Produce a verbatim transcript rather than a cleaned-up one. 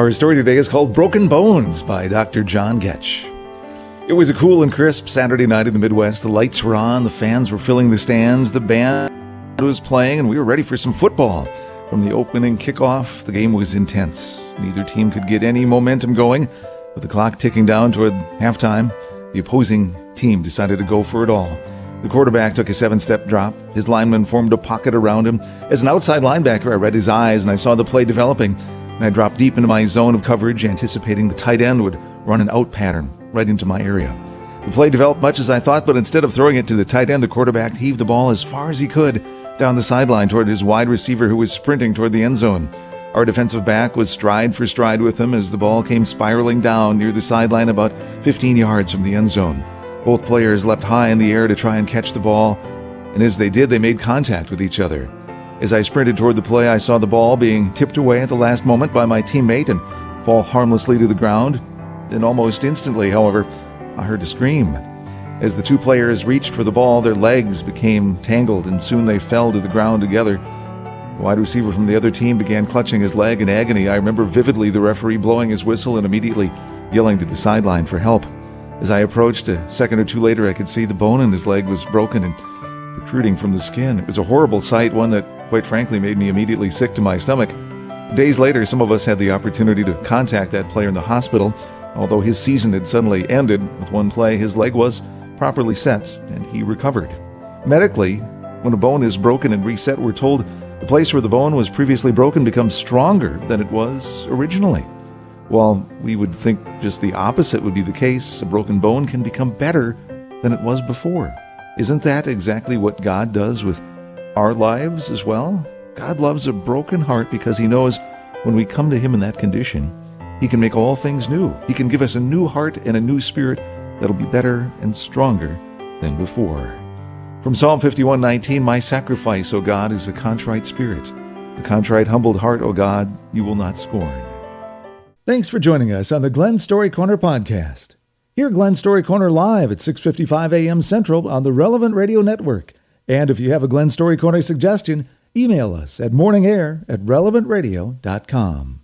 Our story today is called Broken Bones by Doctor John Getch. It was a cool and crisp Saturday night in the Midwest. The lights were on, the fans were filling the stands, the band was playing, and we were ready for some football. From the opening kickoff, the game was intense. Neither team could get any momentum going. With the clock ticking down toward halftime, the opposing team decided to go for it all. The quarterback took a seven-step drop. His lineman formed a pocket around him. As an outside linebacker, I read his eyes, and I saw the play developing. And I dropped deep into my zone of coverage, anticipating the tight end would run an out pattern right into my area. The play developed much as I thought, but instead of throwing it to the tight end, the quarterback heaved the ball as far as he could down the sideline toward his wide receiver who was sprinting toward the end zone. Our defensive back was stride for stride with him as the ball came spiraling down near the sideline about fifteen yards from the end zone. Both players leapt high in the air to try and catch the ball, and as they did, they made contact with each other. As I sprinted toward the play, I saw the ball being tipped away at the last moment by my teammate and fall harmlessly to the ground. Then almost instantly, however, I heard a scream. As the two players reached for the ball, their legs became tangled and soon they fell to the ground together. The wide receiver from the other team began clutching his leg in agony. I remember vividly the referee blowing his whistle and immediately yelling to the sideline for help. As I approached a second or two later, I could see the bone in his leg was broken and protruding from the skin. It was a horrible sight, one that, quite frankly, made me immediately sick to my stomach. Days later, some of us had the opportunity to contact that player in the hospital. Although his season had suddenly ended with one play, his leg was properly set and he recovered. Medically, when a bone is broken and reset, we're told the place where the bone was previously broken becomes stronger than it was originally. While we would think just the opposite would be the case, a broken bone can become better than it was before. Isn't that exactly what God does with our lives as well? God loves a broken heart because he knows when we come to him in that condition, he can make all things new. He can give us a new heart and a new spirit that'll be better and stronger than before. From Psalm fifty-one nineteen, my sacrifice, O God, is a contrite spirit. A contrite, humbled heart, O God, you will not scorn. Thanks for joining us on the Glenn Story Corner podcast. Hear Glenn Story Corner live at six fifty-five a.m. Central on the Relevant Radio Network. And if you have a Glenn Story Corner suggestion, email us at morningair at relevant radio dot com.